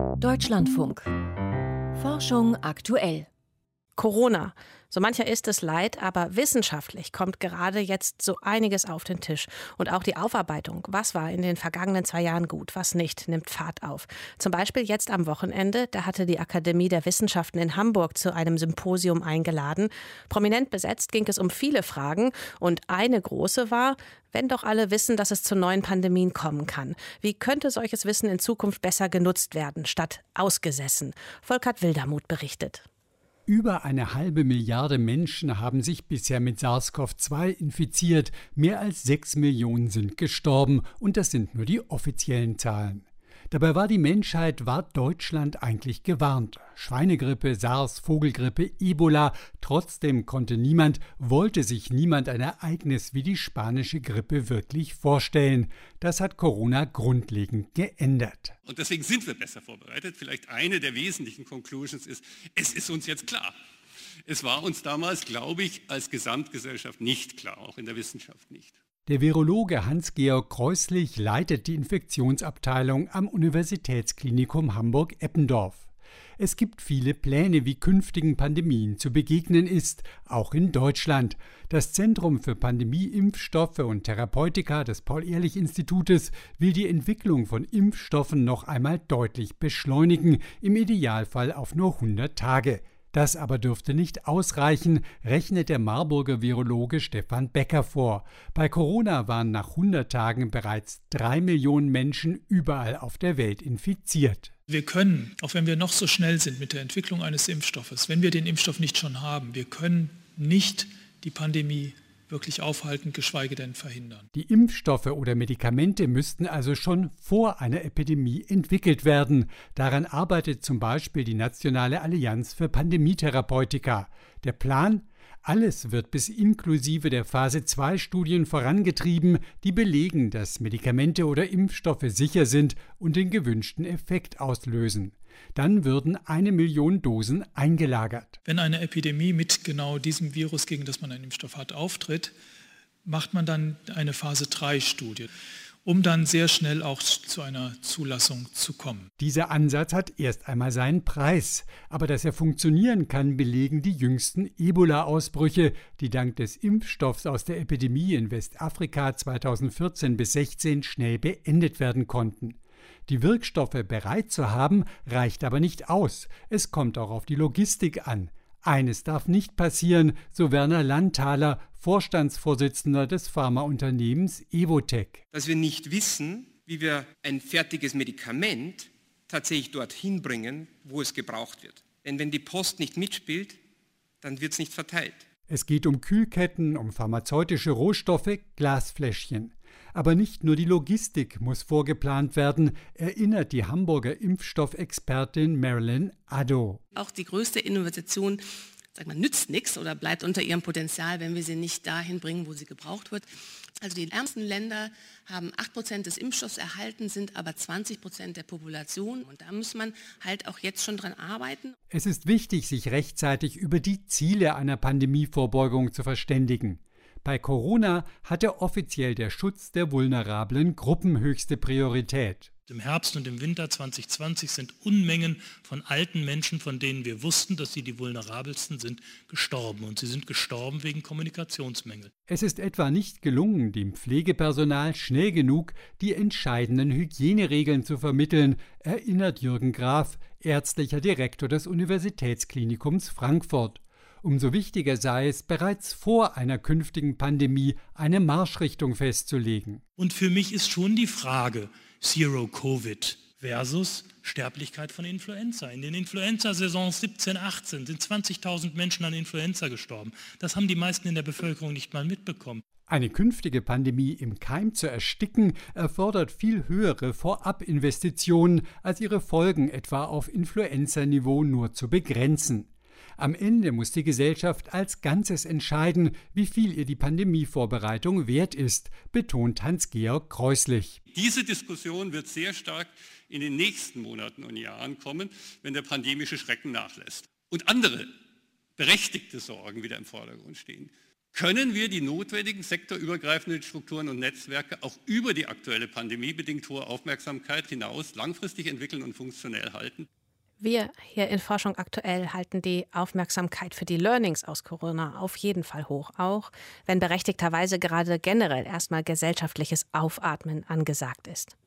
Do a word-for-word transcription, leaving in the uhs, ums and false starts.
Deutschlandfunk. Forschung aktuell. Corona. So mancher ist es leid, aber wissenschaftlich kommt gerade jetzt so einiges auf den Tisch. Und auch die Aufarbeitung, was war in den vergangenen zwei Jahren gut, was nicht, nimmt Fahrt auf. Zum Beispiel jetzt am Wochenende, da hatte die Akademie der Wissenschaften in Hamburg zu einem Symposium eingeladen. Prominent besetzt ging es um viele Fragen und eine große war, wenn doch alle wissen, dass es zu neuen Pandemien kommen kann. Wie könnte solches Wissen in Zukunft besser genutzt werden, statt ausgesessen? Volkert Wildermuth berichtet. Über eine halbe Milliarde Menschen haben sich bisher mit SARS-C o V zwei infiziert. Mehr als sechs Millionen sind gestorben. Und das sind nur die offiziellen Zahlen. Dabei war die Menschheit, war Deutschland eigentlich gewarnt. Schweinegrippe, SARS, Vogelgrippe, Ebola. Trotzdem konnte niemand, wollte sich niemand ein Ereignis wie die spanische Grippe wirklich vorstellen. Das hat Corona grundlegend geändert. Und deswegen sind wir besser vorbereitet. Vielleicht eine der wesentlichen Conclusions ist, es ist uns jetzt klar. Es war uns damals, glaube ich, als Gesamtgesellschaft nicht klar, auch in der Wissenschaft nicht. Der Virologe Hans-Georg Kreuslich leitet die Infektionsabteilung am Universitätsklinikum Hamburg-Eppendorf. Es gibt viele Pläne, wie künftigen Pandemien zu begegnen ist, auch in Deutschland. Das Zentrum für Pandemie-Impfstoffe und Therapeutika des Paul-Ehrlich-Institutes will die Entwicklung von Impfstoffen noch einmal deutlich beschleunigen, im Idealfall auf nur hundert Tage. Das aber dürfte nicht ausreichen, rechnet der Marburger Virologe Stefan Becker vor. Bei Corona waren nach hundert Tagen bereits drei Millionen Menschen überall auf der Welt infiziert. Wir können, auch wenn wir noch so schnell sind mit der Entwicklung eines Impfstoffes, wenn wir den Impfstoff nicht schon haben, wir können nicht die Pandemie wirklich aufhalten, geschweige denn verhindern. Die Impfstoffe oder Medikamente müssten also schon vor einer Epidemie entwickelt werden. Daran arbeitet zum Beispiel die Nationale Allianz für Pandemietherapeutika. Der Plan? Alles wird bis inklusive der Phase zwei Studien vorangetrieben, die belegen, dass Medikamente oder Impfstoffe sicher sind und den gewünschten Effekt auslösen. Dann würden eine Million Dosen eingelagert. Wenn eine Epidemie mit genau diesem Virus, gegen das man einen Impfstoff hat, auftritt, macht man dann eine Phase drei Studie, um dann sehr schnell auch zu einer Zulassung zu kommen. Dieser Ansatz hat erst einmal seinen Preis. Aber dass er funktionieren kann, belegen die jüngsten Ebola-Ausbrüche, die dank des Impfstoffs aus der Epidemie in Westafrika zweitausendvierzehn bis sechzehn schnell beendet werden konnten. Die Wirkstoffe bereit zu haben, reicht aber nicht aus. Es kommt auch auf die Logistik an. Eines darf nicht passieren, so Werner Landthaler, Vorstandsvorsitzender des Pharmaunternehmens Evotec. Dass wir nicht wissen, wie wir ein fertiges Medikament tatsächlich dorthin bringen, wo es gebraucht wird. Denn wenn die Post nicht mitspielt, dann wird es nicht verteilt. Es geht um Kühlketten, um pharmazeutische Rohstoffe, Glasfläschchen. Aber nicht nur die Logistik muss vorgeplant werden, erinnert die Hamburger Impfstoffexpertin Marilyn Addo. Auch die größte Innovation, sag mal, nützt nichts oder bleibt unter ihrem Potenzial, wenn wir sie nicht dahin bringen, wo sie gebraucht wird. Also die ärmsten Länder haben acht Prozent des Impfstoffs erhalten, sind aber zwanzig Prozent der Population. Und da muss man halt auch jetzt schon dran arbeiten. Es ist wichtig, sich rechtzeitig über die Ziele einer Pandemievorbeugung zu verständigen. Bei Corona hatte offiziell der Schutz der vulnerablen Gruppen höchste Priorität. Im Herbst und im Winter zwanzig zwanzig sind Unmengen von alten Menschen, von denen wir wussten, dass sie die vulnerabelsten sind, gestorben. Und sie sind gestorben wegen Kommunikationsmängel. Es ist etwa nicht gelungen, dem Pflegepersonal schnell genug die entscheidenden Hygieneregeln zu vermitteln, erinnert Jürgen Graf, ärztlicher Direktor des Universitätsklinikums Frankfurt. Umso wichtiger sei es, bereits vor einer künftigen Pandemie eine Marschrichtung festzulegen. Und für mich ist schon die Frage Zero Covid versus Sterblichkeit von Influenza. In den Influenza-Saisons siebzehn, achtzehn sind zwanzigtausend Menschen an Influenza gestorben. Das haben die meisten in der Bevölkerung nicht mal mitbekommen. Eine künftige Pandemie im Keim zu ersticken, erfordert viel höhere Vorabinvestitionen, als ihre Folgen etwa auf Influenza-Niveau nur zu begrenzen. Am Ende muss die Gesellschaft als Ganzes entscheiden, wie viel ihr die Pandemievorbereitung wert ist, betont Hans-Georg Kreuslich. Diese Diskussion wird sehr stark in den nächsten Monaten und Jahren kommen, wenn der pandemische Schrecken nachlässt und andere berechtigte Sorgen wieder im Vordergrund stehen. können wir die notwendigen sektorübergreifenden Strukturen und Netzwerke auch über die aktuelle pandemiebedingt hohe Aufmerksamkeit hinaus langfristig entwickeln und funktionell halten. Wir hier in Forschung aktuell halten die Aufmerksamkeit für die Learnings aus Corona auf jeden Fall hoch, auch wenn berechtigterweise gerade generell erstmal gesellschaftliches Aufatmen angesagt ist.